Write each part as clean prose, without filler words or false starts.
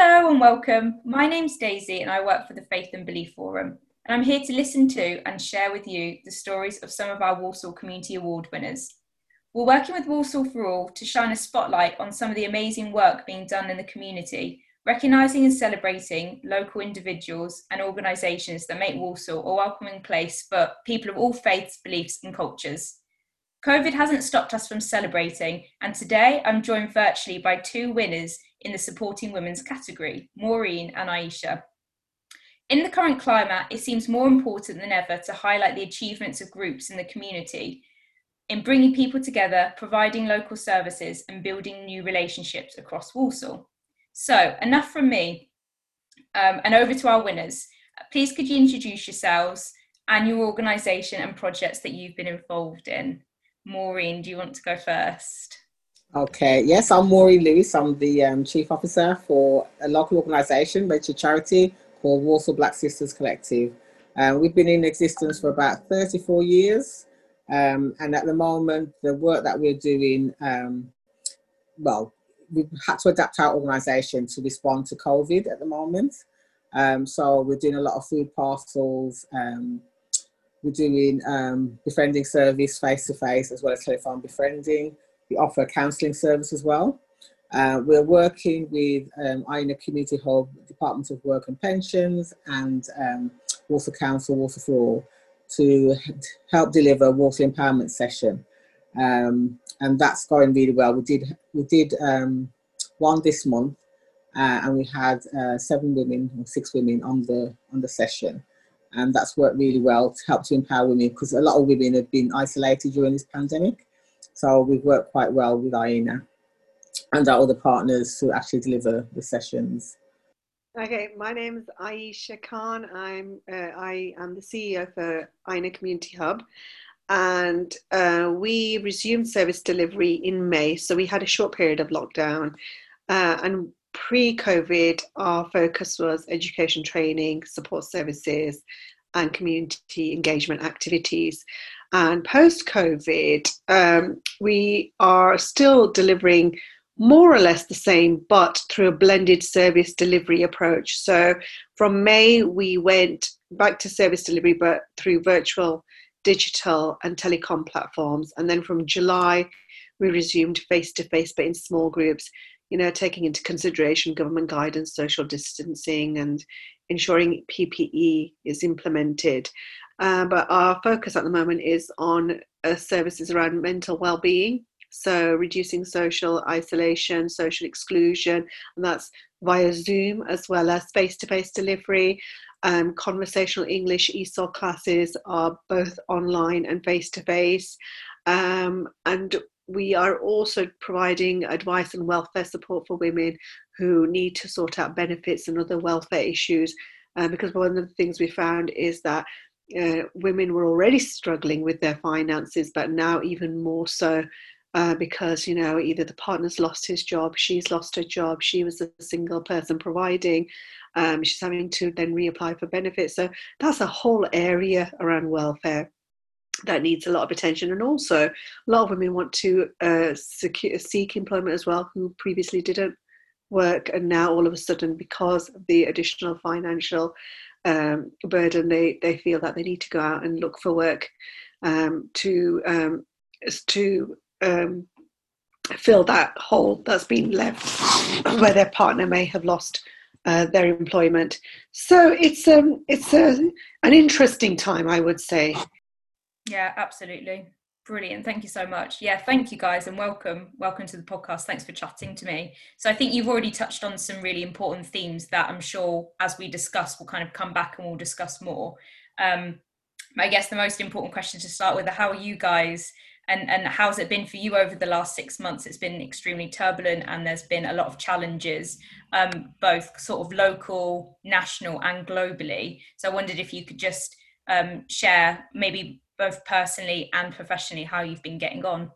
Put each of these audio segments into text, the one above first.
Hello and welcome. My name's Daisy and I work for the Faith and Belief Forum. And I'm here to listen to and share with you the stories of some of our Walsall Community Award winners. We're working with Walsall for All to shine a spotlight on some of the amazing work being done in the community, recognising and celebrating local individuals and organisations that make Walsall a welcoming place for people of all faiths, beliefs and cultures. COVID hasn't stopped us from celebrating, and today I'm joined virtually by two winners in the Supporting Women's category, Maureen and Aisha. In the current climate, it seems more important than ever to highlight the achievements of groups in the community in bringing people together, providing local services and building new relationships across Walsall. So enough from me, and over to our winners. Please could you introduce yourselves and your organisation and projects that you've been involved in? Maureen, do you want to go first? Okay, yes, I'm Maureen Lewis. I'm the Chief Officer for a local organisation, registered charity called Walsall Black Sisters Collective. We've been in existence for about 34 years. And at the moment, the work that we're doing, we've had to adapt our organisation to respond to COVID at the moment. So we're doing a lot of food parcels. We're doing befriending service face-to-face as well as telephone befriending. We offer a counselling service as well. We're working with INA Community Hub, Department of Work and Pensions and Walsall Council, Walsall for All to help deliver a Walsall Empowerment Session. And that's going really well. We did one this month and we had 7 women or 6 women on the session. And that's worked really well to help to empower women because a lot of women have been isolated during this pandemic. So we've worked quite well with INA and our other partners to actually deliver the sessions. Okay, my name is Aisha Khan. I am the CEO for INA Community Hub, and we resumed service delivery in May. So we had a short period of lockdown, and pre-COVID, our focus was education training, support services, and community engagement activities. And post-COVID, we are still delivering more or less the same, but through a blended service delivery approach. So from May, we went back to service delivery, but through virtual, digital, and telecom platforms. And then from July, we resumed face-to-face, but in small groups, taking into consideration government guidance, social distancing, and ensuring PPE is implemented. But our focus at the moment is on services around mental well-being, so reducing social isolation, social exclusion, and that's via Zoom as well as face-to-face delivery. Conversational English ESOL classes are both online and face-to-face. And we are also providing advice and welfare support for women who need to sort out benefits and other welfare issues. Because one of the things we found is that women were already struggling with their finances, but now even more so because, either the partner's lost his job, she's lost her job, she was a single person providing, she's having to then reapply for benefits. So that's a whole area around welfare that needs a lot of attention. And also a lot of women want to seek employment as well, who previously didn't work, and now all of a sudden, because of the additional financial burden, they feel that they need to go out and look for work to fill that hole that's been left where their partner may have lost their employment. So it's an interesting time, I would say. Yeah, absolutely. Brilliant. Thank you so much. Yeah, thank you guys and welcome to the podcast. Thanks for chatting to me. So I think you've already touched on some really important themes that I'm sure as we discuss, we'll kind of come back and we'll discuss more. I guess the most important question to start with are how are you guys and how's it been for you over the last 6 months? It's been extremely turbulent and there's been a lot of challenges, both sort of local, national and globally. So I wondered if you could just share maybe both personally and professionally how you've been getting on.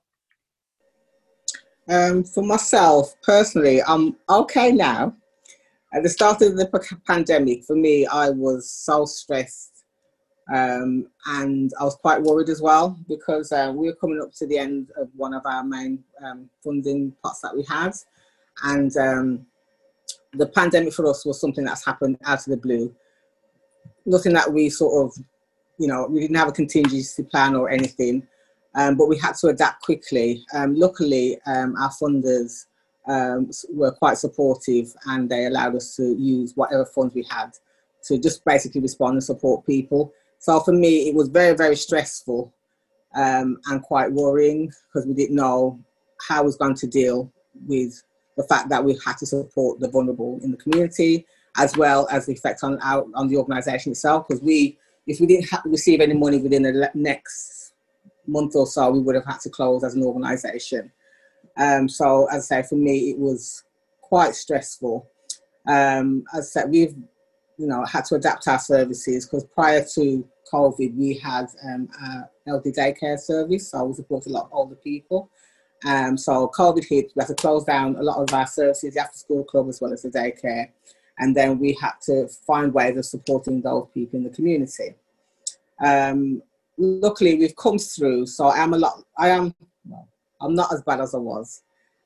For myself, personally, I'm okay now. At the start of the pandemic, for me, I was so stressed and I was quite worried as well because we were coming up to the end of one of our main funding pots that we had. And the pandemic for us was something that's happened out of the blue. Nothing that we sort of, we didn't have a contingency plan or anything, but we had to adapt quickly. Luckily, our funders were quite supportive, and they allowed us to use whatever funds we had to just basically respond and support people. So for me, it was very, very stressful and quite worrying, because we didn't know how we was going to deal with the fact that we had to support the vulnerable in the community, as well as the effect on the organisation itself. Because if we didn't receive any money within the next month or so, we would have had to close as an organisation. So as I say, for me, it was quite stressful. As I said, we've had to adapt our services, because prior to COVID, we had our elderly daycare service, so we support a lot of older people. So COVID hit, we had to close down a lot of our services, the after school club as well as the daycare. And then we had to find ways of supporting those people in the community. Luckily, we've come through, so I'm not as bad as I was.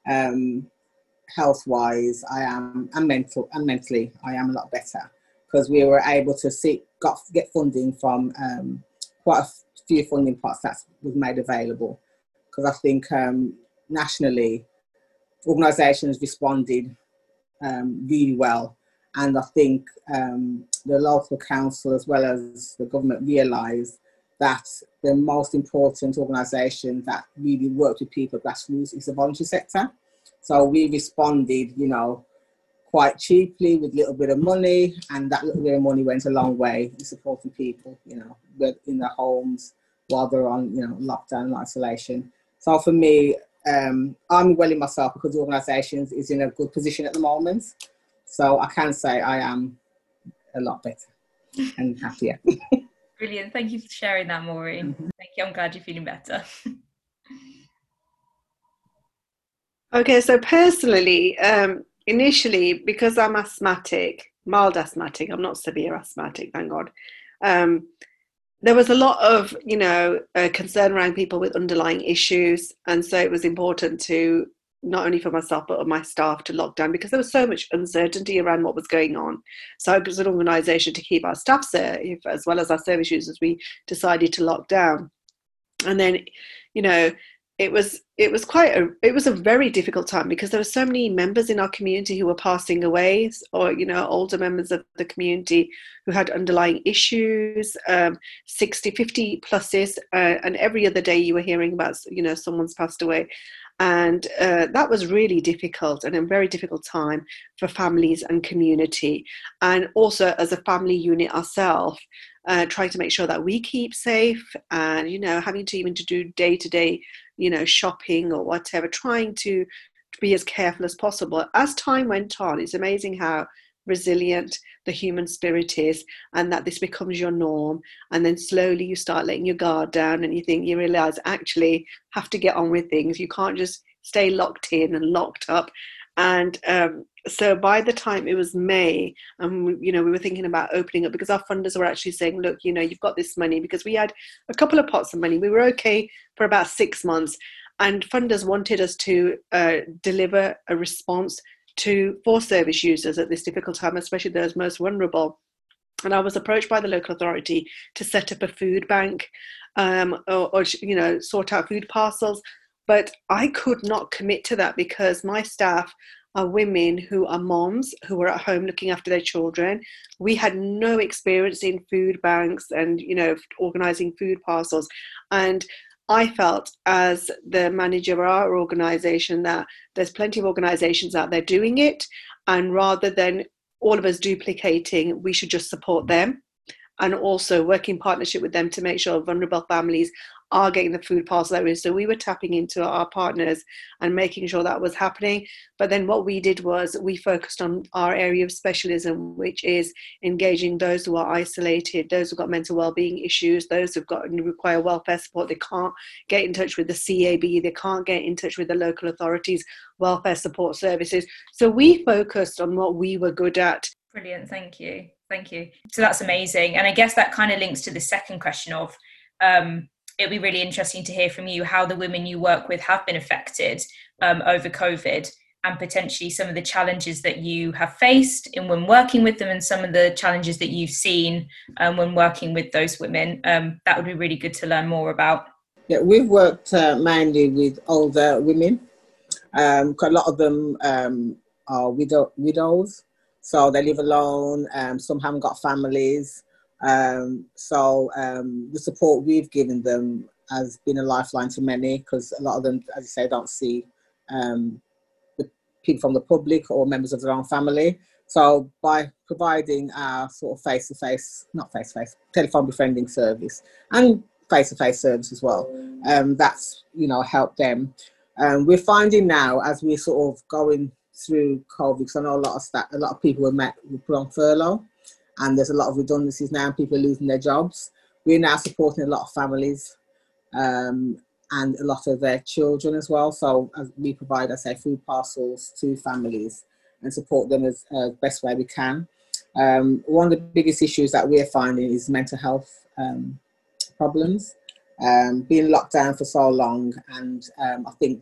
Health-wise, and mentally, I am a lot better, because we were able to get funding from quite a few funding pots that was made available. Because I think nationally, organisations responded really well. And I think the local council as well as the government realised that the most important organisation that really works with people at grassroots is the voluntary sector. So we responded, quite cheaply with a little bit of money, and that little bit of money went a long way in supporting people, in their homes while they're on, lockdown and isolation. So for me, I'm well in myself, because the organisation is in a good position at the moment. So I can say I am a lot better and happier. Brilliant. Thank you for sharing that, Maureen. Mm-hmm. Thank you. I'm glad you're feeling better. Okay, so personally, initially, because I'm asthmatic, mild asthmatic, I'm not severe asthmatic, thank God. There was a lot of, concern around people with underlying issues. And so it was important to, not only for myself, but my staff, to lock down, because there was so much uncertainty around what was going on. So it was an organisation to keep our staff safe, as well as our service users, we decided to lock down. And then, it was a very difficult time, because there were so many members in our community who were passing away, or older members of the community who had underlying issues, 60, 50 pluses, and every other day you were hearing about someone's passed away. And that was really difficult, and a very difficult time for families and community. And also as a family unit ourselves, trying to make sure that we keep safe, and having to even to do day-to-day shopping or whatever, trying to be as careful as possible. As time went on, it's amazing how resilient the human spirit is, and that this becomes your norm, and then slowly you start letting your guard down, and you realize actually have to get on with things. You can't just stay locked in and locked up. And so by the time it was May, and we were thinking about opening up, because our funders were actually saying, look, you've got this money, because we had a couple of pots of money. We were okay for about 6 months, and funders wanted us to deliver a response for service users at this difficult time, especially those most vulnerable. And I was approached by the local authority to set up a food bank, or sort out food parcels. But I could not commit to that, because my staff are women who are moms, who are at home looking after their children. We had no experience in food banks and, organising food parcels. And I felt, as the manager of our organisation, that there's plenty of organisations out there doing it. And rather than all of us duplicating, we should just support them, and also work in partnership with them to make sure vulnerable families are getting the food parcel that is. So we were tapping into our partners and making sure that was happening. But then what we did was we focused on our area of specialism, which is engaging those who are isolated, those who've got mental wellbeing issues, those who've require welfare support. They can't get in touch with the CAB, they can't get in touch with the local authorities' welfare support services. So we focused on what we were good at. Brilliant, thank you. So that's amazing. And I guess that kind of links to the second question of, it'd be really interesting to hear from you how the women you work with have been affected over COVID. and potentially some of the challenges that you have faced in when working with them, and some of the challenges that you've seen when working with those women. That would be really good to learn more about. Yeah, we've worked mainly with older women. A lot of them are widows, so they live alone. Some haven't got families. So the support we've given them has been a lifeline to many, because a lot of them, as you say, don't see the people from the public or members of their own family. So by providing our sort of face-to-face, not face-to-face, telephone befriending service and face-to-face service as well, that's, helped them. We're finding now, as we're sort of going through COVID, because I know a lot of people were put on furlough, and there's a lot of redundancies now, and people are losing their jobs. We're now supporting a lot of families and a lot of their children as well. So we provide, food parcels to families and support them as best way we can. One of the biggest issues that we're finding is mental health problems. Being locked down for so long, and I think the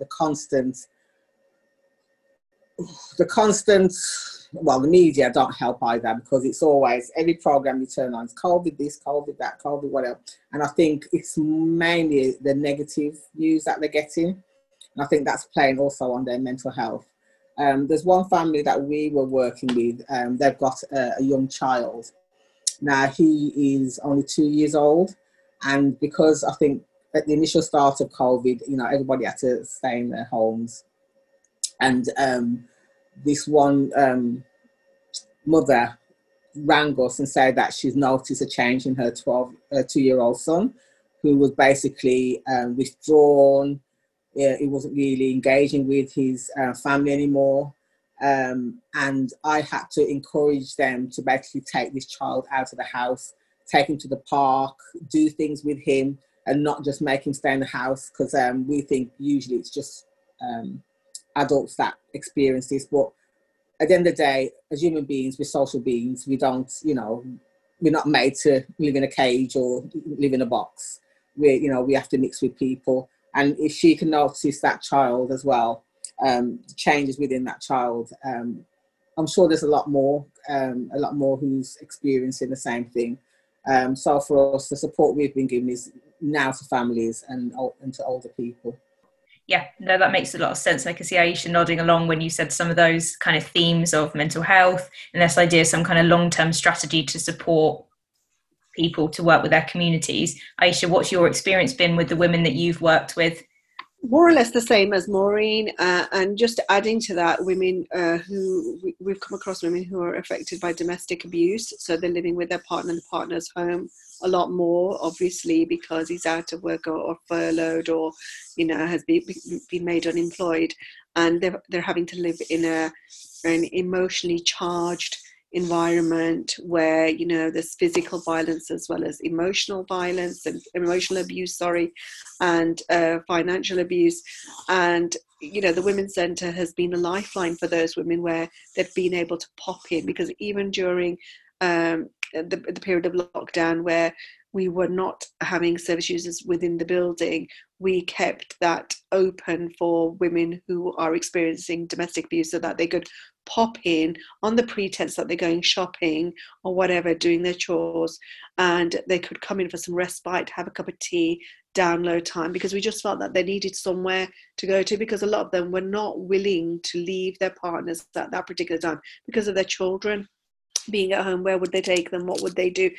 media don't help either, because it's always, every program you turn on, it's COVID this, COVID that, COVID whatever. And I think it's mainly the negative news that they're getting. And I think that's playing also on their mental health. There's one family that we were working with, they've got a young child. Now he is only 2 years old. And because I think at the initial start of COVID, everybody had to stay in their homes. And this one mother rang us and said that she's noticed a change in her 2-year-old son, who was basically withdrawn. He wasn't really engaging with his family anymore. And I had to encourage them to basically take this child out of the house, take him to the park, do things with him, and not just make him stay in the house, because we think usually it's just adults that experience this. But at the end of the day, as human beings, we're social beings. We don't, we're not made to live in a cage or live in a box. We have to mix with people. And if she can notice that child as well, the changes within that child, I'm sure there's a lot more who's experiencing the same thing. So for us, the support we've been given is now to families and to older people. Yeah, no, that makes a lot of sense. I can see Aisha nodding along when you said some of those kind of themes of mental health and this idea of some kind of long-term strategy to support people to work with their communities. Aisha, what's your experience been with the women that you've worked with? More or less the same as Maureen, and just adding to that, women we've come across women who are affected by domestic abuse, so they're living with their partner in the partner's home a lot more, obviously, because he's out of work or furloughed or has been made unemployed, and they're having to live in an emotionally charged environment where there's physical violence as well as emotional violence and emotional abuse, and financial abuse. And the Women's Centre has been a lifeline for those women, where they've been able to pop in, because even during the period of lockdown, where we were not having service users within the building, we kept that open for women who are experiencing domestic abuse, so that they could pop in on the pretense that they're going shopping or whatever, doing their chores, and they could come in for some respite, have a cup of tea, download time, because we just felt that they needed somewhere to go to, because a lot of them were not willing to leave their partners at that particular time because of their children being at home. Where would they take them? What would they do?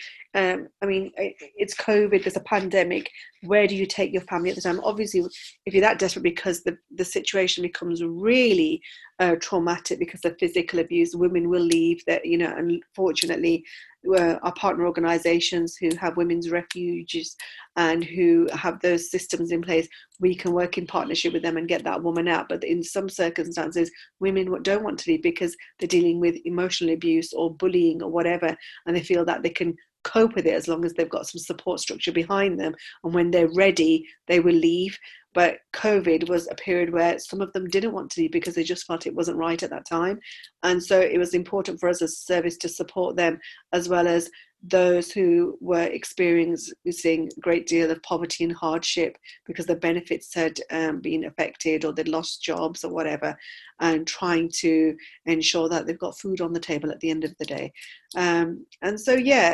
It's COVID, there's a pandemic. Where do you take your family at the time? Obviously, if you're that desperate because the situation becomes really traumatic because of physical abuse, women will leave that, and fortunately, our partner organisations who have women's refuges and who have those systems in place, we can work in partnership with them and get that woman out. But in some circumstances, women don't want to leave because they're dealing with emotional abuse or bullying or whatever, and they feel that they can cope with it as long as they've got some support structure behind them, and when they're ready they will leave. But COVID was a period where some of them didn't want to leave because they just felt it wasn't right at that time. And so it was important for us as a service to support them, as well as those who were experiencing a great deal of poverty and hardship because their benefits had been affected, or they'd lost jobs or whatever, and trying to ensure that they've got food on the table at the end of the day. And so,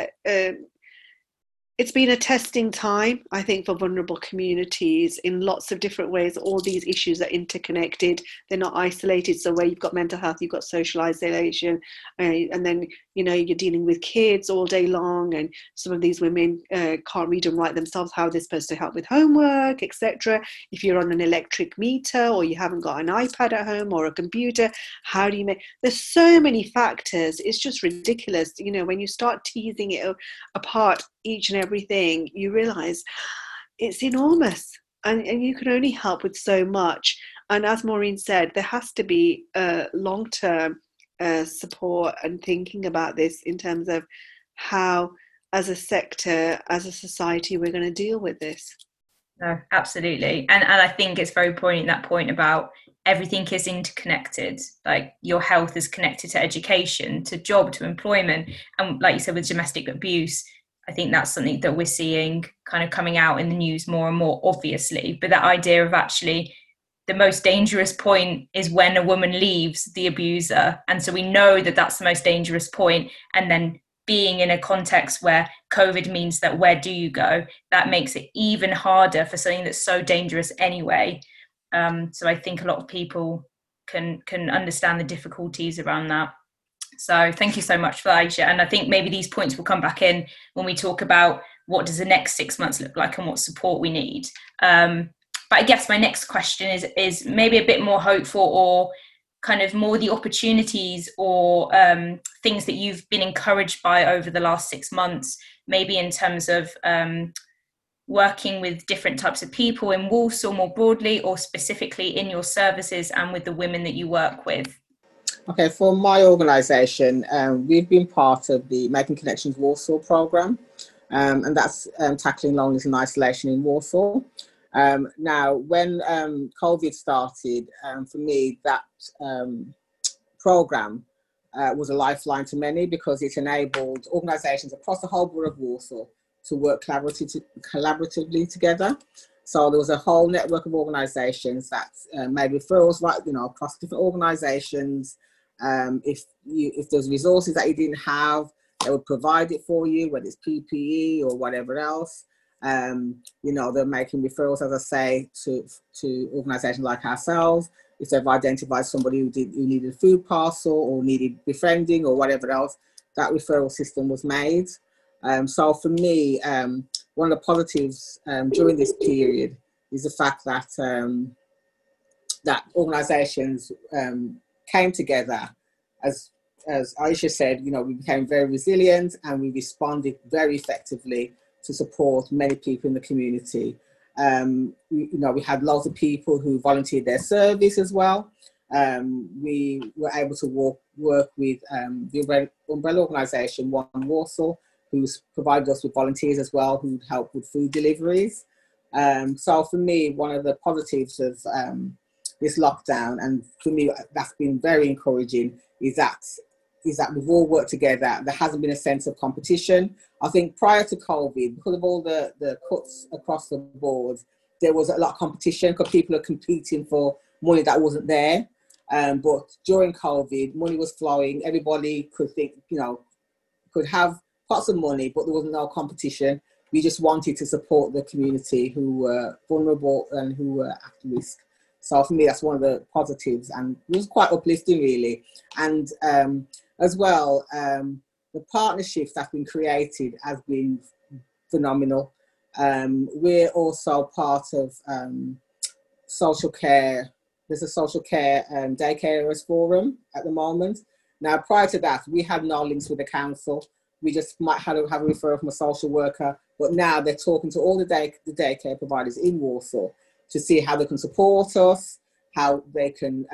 it's been a testing time, I think, for vulnerable communities in lots of different ways. All these issues are interconnected. They're not isolated. So where you've got mental health, you've got social isolation, and then, you're dealing with kids all day long, and some of these women can't read and write themselves. How they're supposed to help with homework, etc. If you're on an electric meter, or you haven't got an iPad at home or a computer, how do you make... There's so many factors. It's just ridiculous. When you start teasing it apart, each and everything, you realize it's enormous, and you can only help with so much. And as Maureen said, there has to be long-term support and thinking about this in terms of how, as a sector, as a society, we're going to deal with this. No, absolutely. And I think it's very poignant, that point about everything is interconnected. Like, your health is connected to education, to job, to employment. And like you said, with domestic abuse, I think that's something that we're seeing kind of coming out in the news more and more, obviously. But that idea of actually the most dangerous point is when a woman leaves the abuser. And so we know that that's the most dangerous point. And then being in a context where COVID means that where do you go? That makes it even harder for something that's so dangerous anyway. So I think a lot of people can understand the difficulties around that. So thank you so much for that, Aisha. And I think maybe these points will come back in when we talk about what does the next 6 months look like and what support we need. But I guess my next question is maybe a bit more hopeful, or kind of more the opportunities or things that you've been encouraged by over the last 6 months, maybe in terms of working with different types of people in Walsall more broadly, or specifically in your services and with the women that you work with. Okay, for my organisation, we've been part of the Making Connections Walsall programme, and that's tackling loneliness and isolation in Walsall. Now, when COVID started, for me, that programme was a lifeline to many, because it enabled organisations across the whole borough of Walsall to work collaboratively together. So there was a whole network of organisations that made referrals, right, across different organisations. If there's resources that you didn't have, they would provide it for you, whether it's PPE or whatever else. They're making referrals, as I say, to organisations like ourselves. If they've identified somebody who needed a food parcel or needed befriending or whatever else, that referral system was made. So for me, one of the positives during this period is the fact that that organisations came together. As Aisha said, we became very resilient, and we responded very effectively to support many people in the community. We had lots of people who volunteered their service as well. We were able to work with the umbrella organisation, One Walsall, who's provided us with volunteers as well, who help with food deliveries. So for me, one of the positives of this lockdown, and for me that's been very encouraging, is that we've all worked together. There hasn't been a sense of competition. I think prior to COVID, because of all the cuts across the board, there was a lot of competition because people are competing for money that wasn't there. But during COVID, money was flowing. Everybody could could have pots of money, but there was no competition. We just wanted to support the community who were vulnerable and who were at risk. So for me, that's one of the positives, and it was quite uplifting, really. And as well, the partnerships that's been created has been phenomenal. We're also part of social care. There's a social care day carers forum at the moment. Now, prior to that, we had no links with the council. We just might have a referral from a social worker, but now they're talking to all the daycare providers in Walsall to see how they can support us, how they can,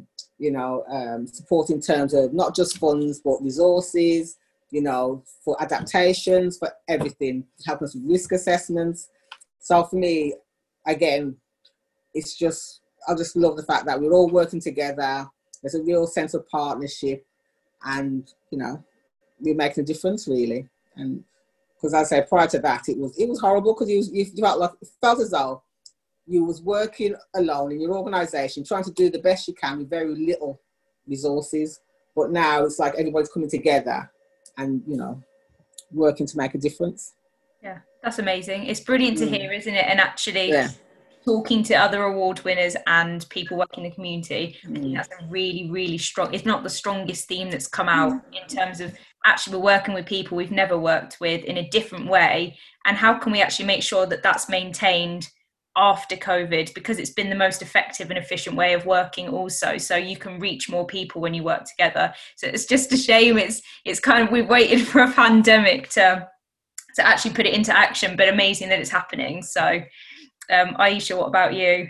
support in terms of not just funds, but resources, for adaptations, for everything, helping us with risk assessments. So for me, again, it's just, I just love the fact that we're all working together. There's a real sense of partnership, and we're making a difference, really. And because I say prior to that, it was horrible, because you felt as though you was working alone in your organisation, trying to do the best you can with very little resources. But now it's like everybody's coming together and working to make a difference. Yeah, that's amazing. It's brilliant to hear, isn't it? And actually talking to other award winners and people working in the community, I think that's a really, really strong, if not the strongest theme that's come out in terms of actually we're working with people we've never worked with in a different way. And how can we actually make sure that that's maintained after COVID, because it's been the most effective and efficient way of working also, so you can reach more people when you work together. So it's just a shame it's kind of, we've waited for a pandemic to actually put it into action, but amazing that it's happening. So Aisha, what about you?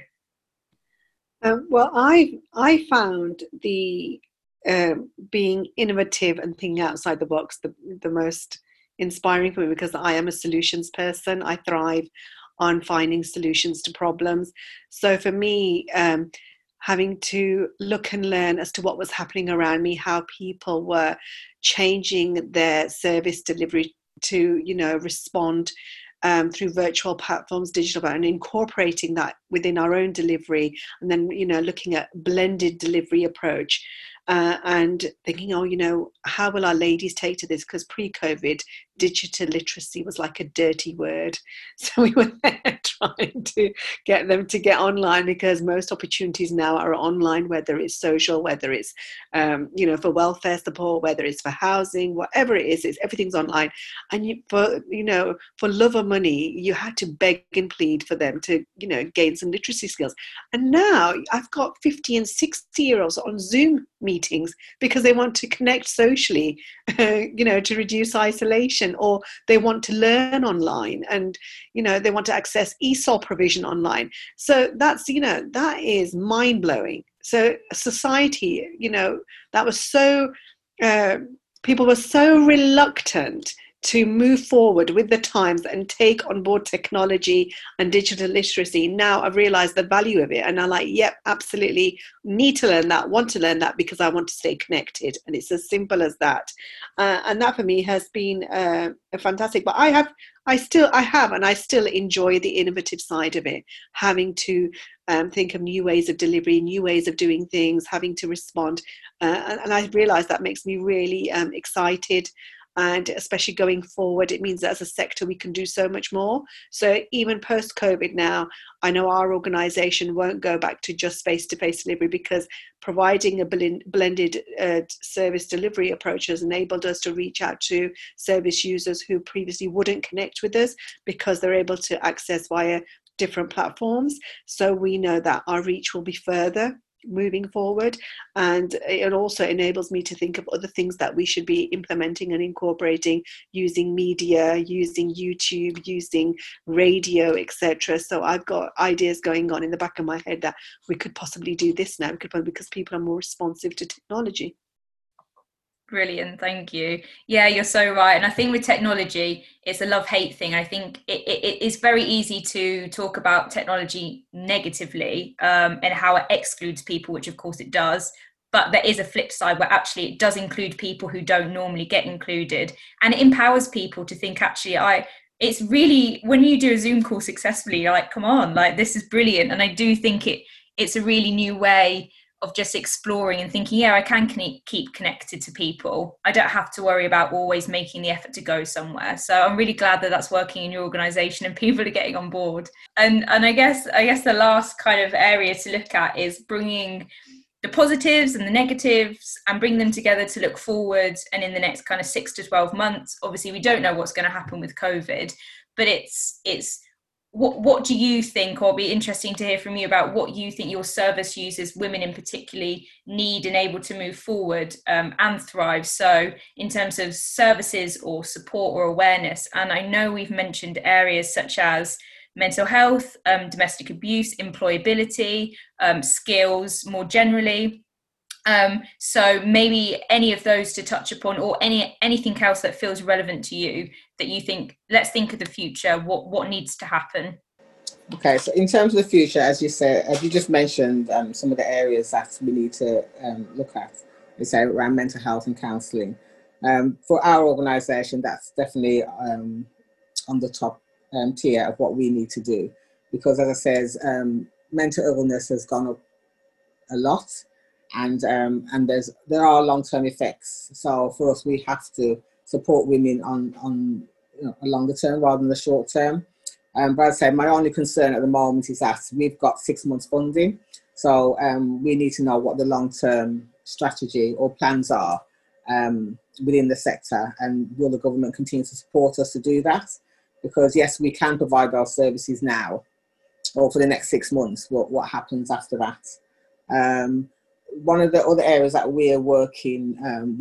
Well, I found the being innovative and thinking outside the box the most inspiring for me, because I am a solutions person. I thrive on finding solutions to problems. So for me, having to look and learn as to what was happening around me, how people were changing their service delivery to, respond through virtual platforms, digital, and incorporating that within our own delivery, and then, looking at blended delivery approach. And thinking, how will our ladies take to this? Because pre-COVID, digital literacy was like a dirty word. So we were there trying to get them to get online, because most opportunities now are online, whether it's social, whether it's, for welfare support, whether it's for housing, whatever it is, everything's online. And for love or money, you had to beg and plead for them to, gain some literacy skills. And now I've got 50 and 60-year-olds on Zoom meetings because they want to connect socially, to reduce isolation, or they want to learn online, and they want to access ESOL provision online. So that's that is mind-blowing. So society, that was so people were so reluctant to move forward with the times and take on board technology and digital literacy. Now I've realized the value of it, and I'm like, yep, absolutely need to learn that, want to learn that, because I want to stay connected. And it's as simple as that. And that for me has been fantastic. But I still enjoy the innovative side of it, having to think of new ways of delivery, new ways of doing things, having to respond. And I realize that makes me really excited. And especially going forward, it means that as a sector, we can do so much more. So even post-COVID now, I know our organisation won't go back to just face-to-face delivery, because providing a blended service delivery approach has enabled us to reach out to service users who previously wouldn't connect with us, because they're able to access via different platforms. So we know that our reach will be further moving forward, and it also enables me to think of other things that we should be implementing and incorporating, using media, using YouTube, using radio, etc. So I've got ideas going on in the back of my head that we could possibly do this now, because people are more responsive to technology. Brilliant, thank you. Yeah, you're so right. And I think with technology, it's a love-hate thing. I think it is very easy to talk about technology negatively and how it excludes people, which of course it does. But there is a flip side where actually it does include people who don't normally get included. And it empowers people to think, actually, it's really, when you do a Zoom call successfully, you're like, come on, like, this is brilliant. And I do think it's a really new way of just exploring and thinking, yeah, I can keep connected to people. I don't have to worry about always making the effort to go somewhere. So I'm really glad that that's working in your organisation and people are getting on board. And I guess the last kind of area to look at is bringing the positives and the negatives and bring them together to look forward. And in the next kind of 6 to 12 months, obviously we don't know what's going to happen with COVID, but it's what do you think, or it'll be interesting to hear from you about what you think your service users, women in particularly, need and able to move forward and thrive. So in terms of services or support or awareness, and I know we've mentioned areas such as mental health, domestic abuse, employability, skills more generally. So maybe any of those to touch upon, or anything else that feels relevant to you that you think, let's think of the future, what needs to happen. Okay, so in terms of the future, as you said, as you just mentioned, some of the areas that we need to look at, we say around mental health and counselling. For our organisation, that's definitely on the top tier of what we need to do, because as I said, mental illness has gone up a lot, and there are long-term effects. So for us, we have to support women on a longer term rather than the short term. But I'd say my only concern at the moment is that we've got 6 months funding, so we need to know what the long-term strategy or plans are within the sector, and will the government continue to support us to do that? Because yes, we can provide our services now or for the next 6 months. What happens after that? One of the other areas that we're working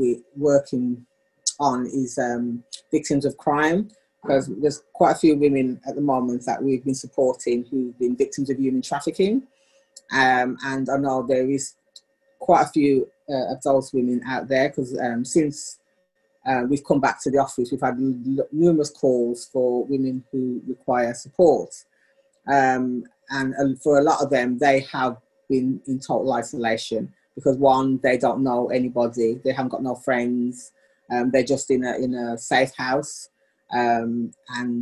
on is victims of crime, because there's quite a few women at the moment that we've been supporting who've been victims of human trafficking, and I know there is quite a few of those women out there, because since we've come back to the office, we've had numerous calls for women who require support, and for a lot of them, they have been in total isolation because, one, they don't know anybody, they haven't got no friends, they're just in a safe house, and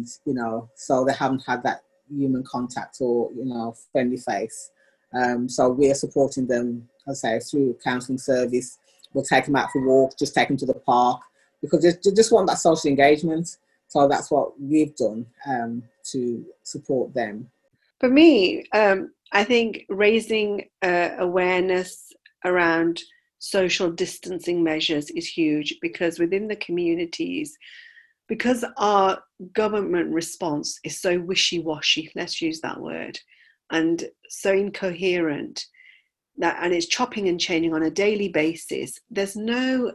so they haven't had that human contact or friendly face. So we are supporting them, as I say, through counselling service. We'll take them out for walks, just take them to the park, because they just want that social engagement. So that's what we've done to support them. For me, I think raising awareness around social distancing measures is huge, because within the communities, because our government response is so wishy-washy, let's use that word, and so incoherent, and it's chopping and changing on a daily basis, there's no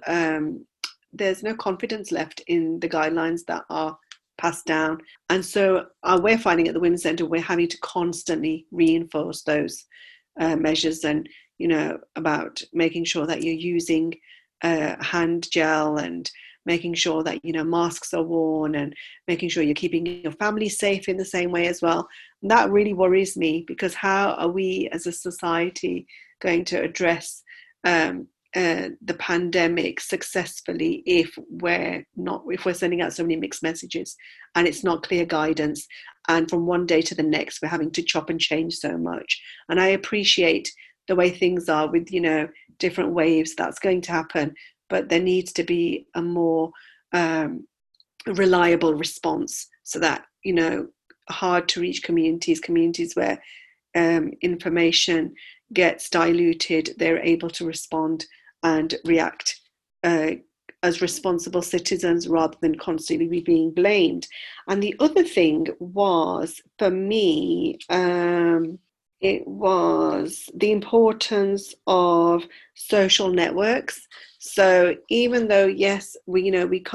confidence left in the guidelines that are passed down. And so we're finding at the Women's Centre, we're having to constantly reinforce those measures, and about making sure that you're using hand gel, and making sure that masks are worn, and making sure you're keeping your family safe in the same way as well. And that really worries me, because how are we as a society going to address the pandemic successfully if we're sending out so many mixed messages and it's not clear guidance, and from one day to the next we're having to chop and change so much? And I appreciate the way things are with different waves, that's going to happen, but there needs to be a more reliable response, so that hard to reach communities where information gets diluted, they're able to respond and react as responsible citizens, rather than constantly being blamed. And the other thing was, for me, it was the importance of social networks. So even though, yes, we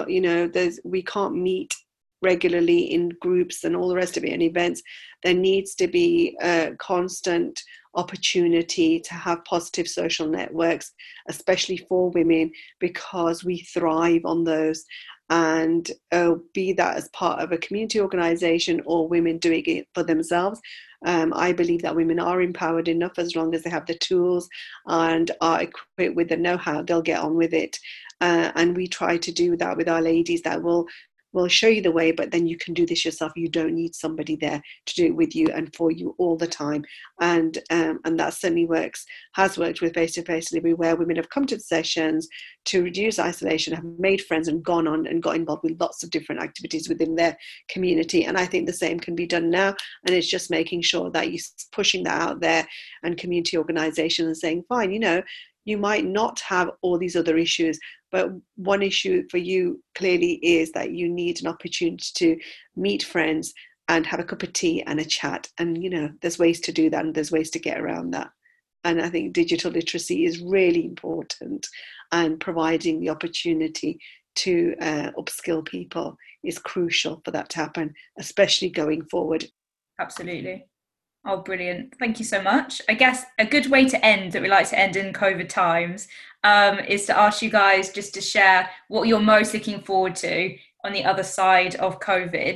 can't meet regularly in groups and all the rest of it and events, there needs to be a constant opportunity to have positive social networks, especially for women, because we thrive on those. And be that as part of a community organisation or women doing it for themselves, I believe that women are empowered enough, as long as they have the tools and are equipped with the know-how, they'll get on with it. And we try to do that with our ladies, that will show you the way, but then you can do this yourself. You don't need somebody there to do it with you and for you all the time. And that certainly has worked with face-to-face delivery, where women have come to the sessions to reduce isolation, have made friends, and gone on and got involved with lots of different activities within their community. And I think the same can be done now. And it's just making sure that you're pushing that out there, and community organizations saying, fine, you might not have all these other issues, but one issue for you clearly is that you need an opportunity to meet friends and have a cup of tea and a chat. And, there's ways to do that, and there's ways to get around that. And I think digital literacy is really important, and providing the opportunity to upskill people is crucial for that to happen, especially going forward. Absolutely. Oh, brilliant. Thank you so much. I guess a good way to end, that we like to end in COVID times, is to ask you guys just to share what you're most looking forward to on the other side of COVID.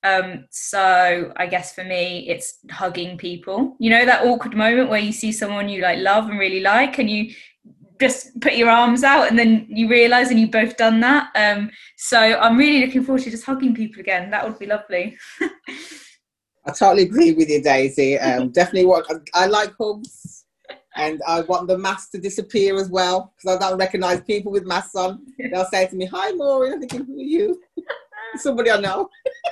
So I guess for me, it's hugging people. You know, that awkward moment where you see someone you like love and really like, and you just put your arms out, and then you realise and you've both done that. So I'm really looking forward to just hugging people again. That would be lovely. I totally agree with you, Daisy. Definitely I like hugs, and I want the mask to disappear as well, because I don't recognise people with masks on. They'll say to me, "Hi, Maureen." I'm thinking, who are you? Somebody I know.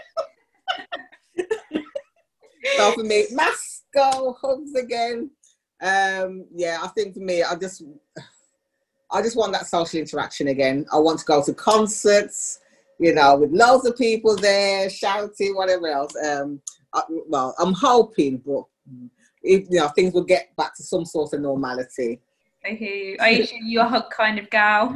So for me, mask go, hugs again. Yeah, I think for me, I just want that social interaction again. I want to go to concerts, you know, with loads of people there, shouting, whatever else. Well, I'm hoping, but if, you know, things will get back to some sort of normality. I hear you. Aisha, you a hug kind of gal?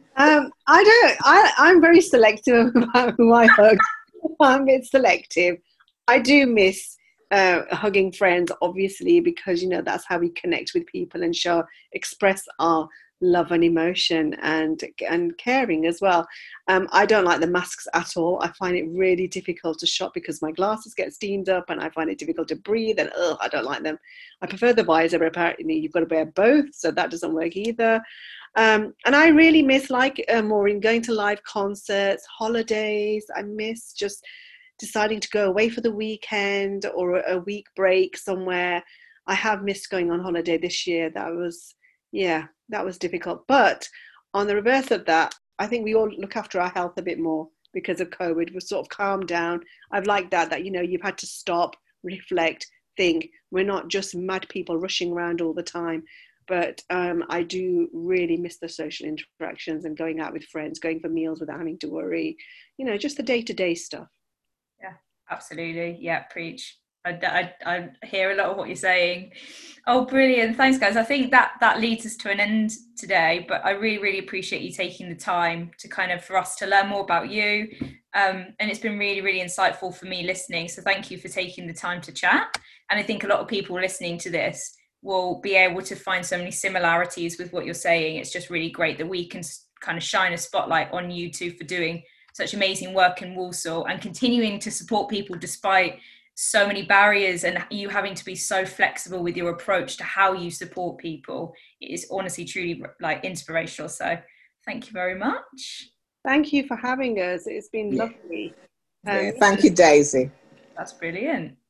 I'm very selective about who I hug. I'm a bit selective. I do miss hugging friends, obviously, because, you know, that's how we connect with people and express our love and emotion and caring as well. I don't like the masks at all. I find it really difficult to shop because my glasses get steamed up and I find it difficult to breathe, and I don't like them. I prefer the visor, but apparently you've got to wear both, so that doesn't work either. And I really miss, like Maureen, going to live concerts, holidays. I miss just deciding to go away for the weekend or a week break somewhere. I have missed going on holiday this year. That was difficult. But on the reverse of that, I think we all look after our health a bit more because of COVID. We've sort of calmed down. I've liked that, you know, you've had to stop, reflect, think. We're not just mad people rushing around all the time. But I do really miss the social interactions and going out with friends, going for meals without having to worry, you know, just the day-to-day stuff. Yeah, absolutely. Yeah, preach. I hear a lot of what you're saying. Oh, brilliant. Thanks, guys. I think that leads us to an end today, but I really, really appreciate you taking the time to kind of, for us to learn more about you. And it's been really, really insightful for me listening. So thank you for taking the time to chat. And I think a lot of people listening to this will be able to find so many similarities with what you're saying. It's just really great that we can kind of shine a spotlight on you two for doing such amazing work in Walsall and continuing to support people despite so many barriers, and you having to be so flexible with your approach to how you support people. It is honestly truly like inspirational. So thank you very much. Thank you for having us. It's been lovely. Thank you, Daisy. That's brilliant.